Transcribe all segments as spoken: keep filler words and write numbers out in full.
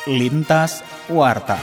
Lintas Warta.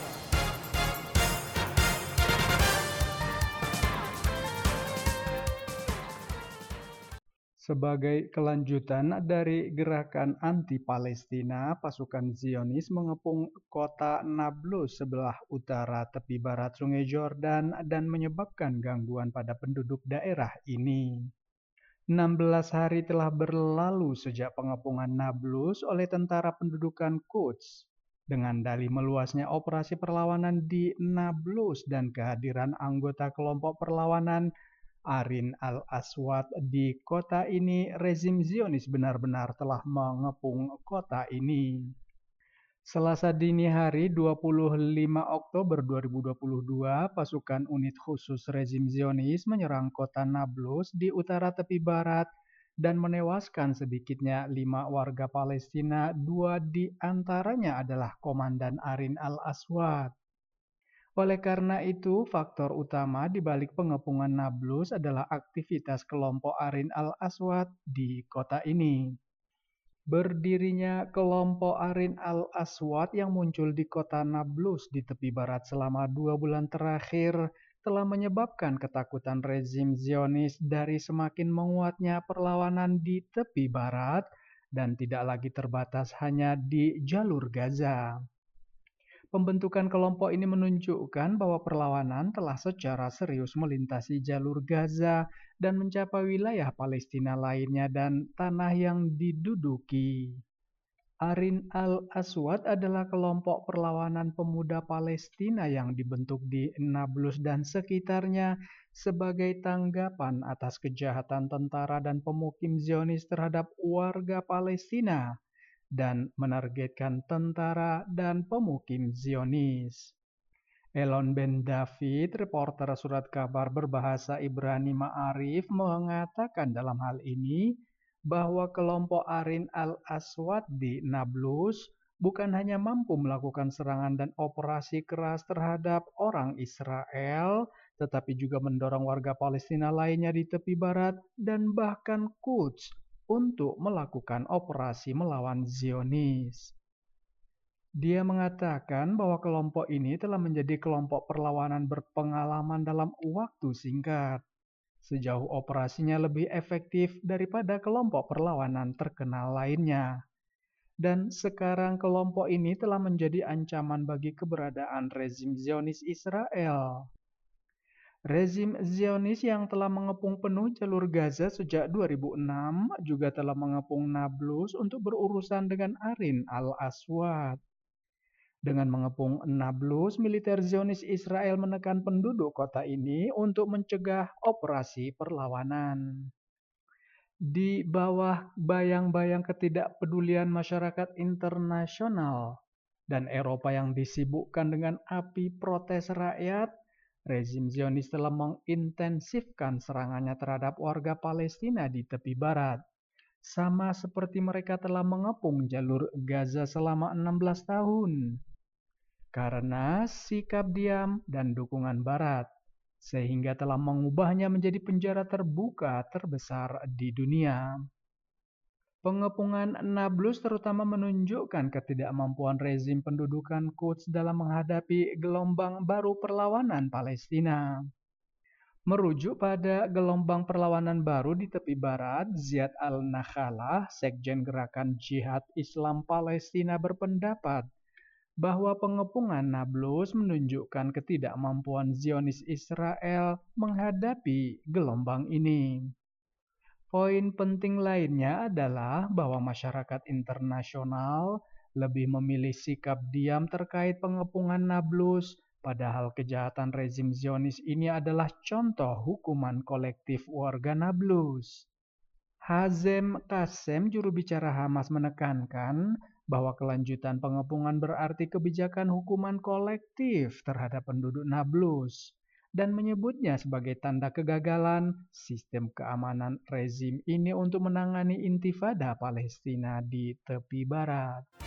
Sebagai kelanjutan dari gerakan anti-Palestina, pasukan Zionis mengepung kota Nablus sebelah utara tepi barat Sungai Yordan dan menyebabkan gangguan pada penduduk daerah ini. enam belas hari telah berlalu sejak pengepungan Nablus oleh tentara pendudukan Quds. Dengan dalih meluasnya operasi perlawanan di Nablus dan kehadiran anggota kelompok perlawanan Arin al-Aswad di kota ini, rezim Zionis benar-benar telah mengepung kota ini. Selasa dini hari dua puluh lima Oktober dua ribu dua puluh dua, pasukan unit khusus rezim Zionis menyerang kota Nablus di utara tepi barat dan menewaskan sedikitnya lima warga Palestina, dua di antaranya adalah Komandan Arin al-Aswad. Oleh karena itu, faktor utama di balik pengepungan Nablus adalah aktivitas kelompok Arin al-Aswad di kota ini. Berdirinya kelompok Arin al-Aswad yang muncul di kota Nablus di tepi barat selama dua bulan terakhir telah menyebabkan ketakutan rezim Zionis dari semakin menguatnya perlawanan di tepi barat dan tidak lagi terbatas hanya di jalur Gaza. Pembentukan kelompok ini menunjukkan bahwa perlawanan telah secara serius melintasi jalur Gaza dan mencapai wilayah Palestina lainnya dan tanah yang diduduki. Arin al-Aswad adalah kelompok perlawanan pemuda Palestina yang dibentuk di Nablus dan sekitarnya sebagai tanggapan atas kejahatan tentara dan pemukim Zionis terhadap warga Palestina dan menargetkan tentara dan pemukim Zionis. Elon Ben David, reporter surat kabar berbahasa Ibrani Ma'arif, mengatakan dalam hal ini bahwa kelompok Arin al-Aswad di Nablus bukan hanya mampu melakukan serangan dan operasi keras terhadap orang Israel, tetapi juga mendorong warga Palestina lainnya di tepi barat dan bahkan Quds untuk melakukan operasi melawan Zionis. Dia mengatakan bahwa kelompok ini telah menjadi kelompok perlawanan berpengalaman dalam waktu singkat. Sejauh operasinya lebih efektif daripada kelompok perlawanan terkenal lainnya. Dan sekarang kelompok ini telah menjadi ancaman bagi keberadaan rezim Zionis Israel. Rezim Zionis yang telah mengepung penuh jalur Gaza sejak dua ribu enam juga telah mengepung Nablus untuk berurusan dengan Arin al-Aswad. Dengan mengepung Nablus, militer Zionis Israel menekan penduduk kota ini untuk mencegah operasi perlawanan. Di bawah bayang-bayang ketidakpedulian masyarakat internasional dan Eropa yang disibukkan dengan api protes rakyat, rezim Zionis telah mengintensifkan serangannya terhadap warga Palestina di tepi barat, sama seperti mereka telah mengepung jalur Gaza selama enam belas tahun. Karena sikap diam dan dukungan Barat, sehingga telah mengubahnya menjadi penjara terbuka terbesar di dunia. Pengepungan Nablus terutama menunjukkan ketidakmampuan rezim pendudukan Quds dalam menghadapi gelombang baru perlawanan Palestina. Merujuk pada gelombang perlawanan baru di tepi barat, Ziad al-Nakhalah, Sekjen Gerakan Jihad Islam Palestina, berpendapat bahwa pengepungan Nablus menunjukkan ketidakmampuan Zionis Israel menghadapi gelombang ini. Poin penting lainnya adalah bahwa masyarakat internasional lebih memilih sikap diam terkait pengepungan Nablus, padahal kejahatan rezim Zionis ini adalah contoh hukuman kolektif warga Nablus. Hazem Qassem, juru bicara Hamas, menekankan bahwa kelanjutan pengepungan berarti kebijakan hukuman kolektif terhadap penduduk Nablus dan menyebutnya sebagai tanda kegagalan sistem keamanan rezim ini untuk menangani intifada Palestina di tepi barat.